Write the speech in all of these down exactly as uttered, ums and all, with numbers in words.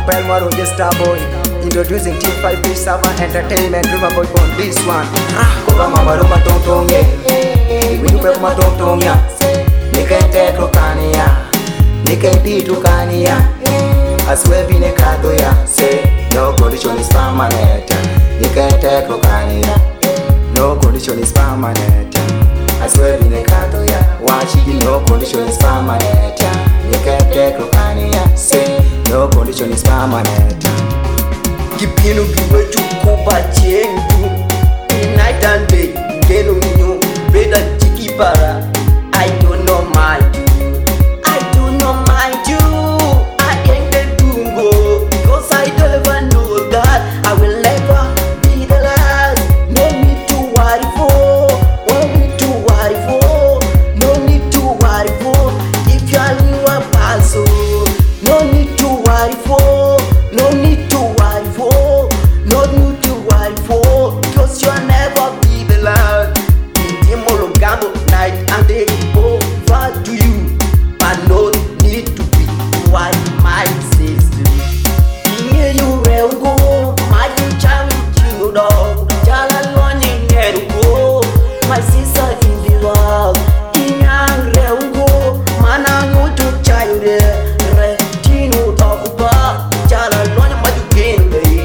Pel Maro, just Starboy. Introducing Team five Fish Sava Entertainment. Riverboy on this one. Koba mama roma tong tong ye. We do pep ma tong tong ya. Nika tekro kania. Nika pitu kania. Aswe bine kato ya. Say no condition is permanent. Nika tekro kania. No condition is permanent. Aswe bine kato ya. Wachi no condition is permanent. Nika tekro kania. Say no condition is permanent. Kipino giwe chukupa chengu night and day geno minyo breda chiki para. I don't know my you, I do not mind you. I ain't the tungo because I don't ever know that I will never be the last. No need to worry for, no need to worry for, no need to worry for. If you are in a paso, no need to worry for, no need to worry for, no need to worry for, cause you'll never be the last. Gambo night and day over to you, but no need to be what my sister. Here you will go, my child, you dog, Jala learning go, my sister in the world. In young real go, man, I know to child, Retino dog, Jala learning my game.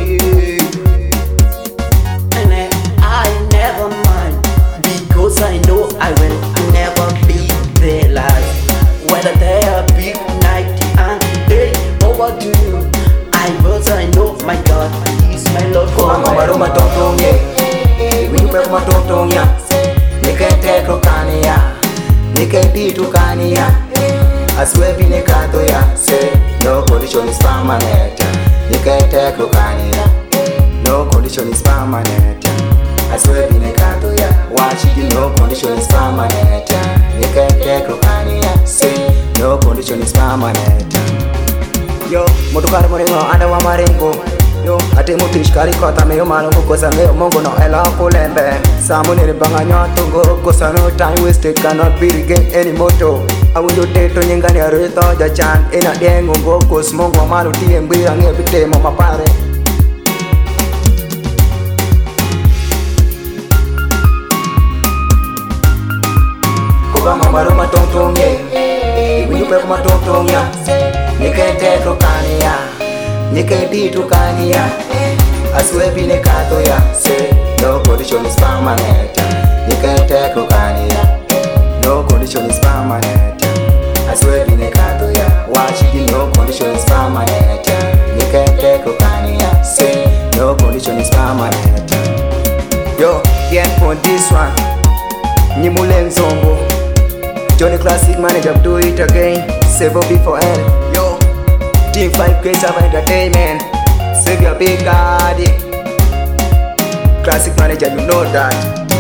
And I never mind, because I know I will never be the last. Whether they are big night and day over to you, I was I know my God is my Lord. Koba mama roma tong tong ye. We do pep ma tong tong ya. Nika tekro kania. Nika pitu kania. Aswe bine kato ya. Say no condition is permanent. Nika tekro kania. No condition is permanent. Aswe bine kato ya. Watch it, no condition is permanent. Nika tekro kania. Say no condition is permanent. Yo, motukari moringo anda wa maringo. Yo, ate mutish kari kota meyo malungu kosa meyo mongo no ela kulembe. Samu niri banga nyotungo kosa no time wasted cannot be regained anymore. Awujo teto nyingani arito jachan ina dengo go kos mongo wa malu tiye mbira ngebite mo mapare. Koba mama roma tong tong ye. We do pep ma tong tong ya. Nika tekro kania. Nika pitu kania. Aswe bine kato ya. Say no condition is permanent. Nika tekro kania. No condition is permanent. Aswe bine kato ya. Watch it, no condition is permanent. Nika tekro kania. Say no condition is permanent. Yo, get for this one. Nyimule Nzongo. Johnny Classic Manager, do it again. Save up before L. Yo, Team five K Sava Entertainment. Save your big daddy. Classic Manager, you know that.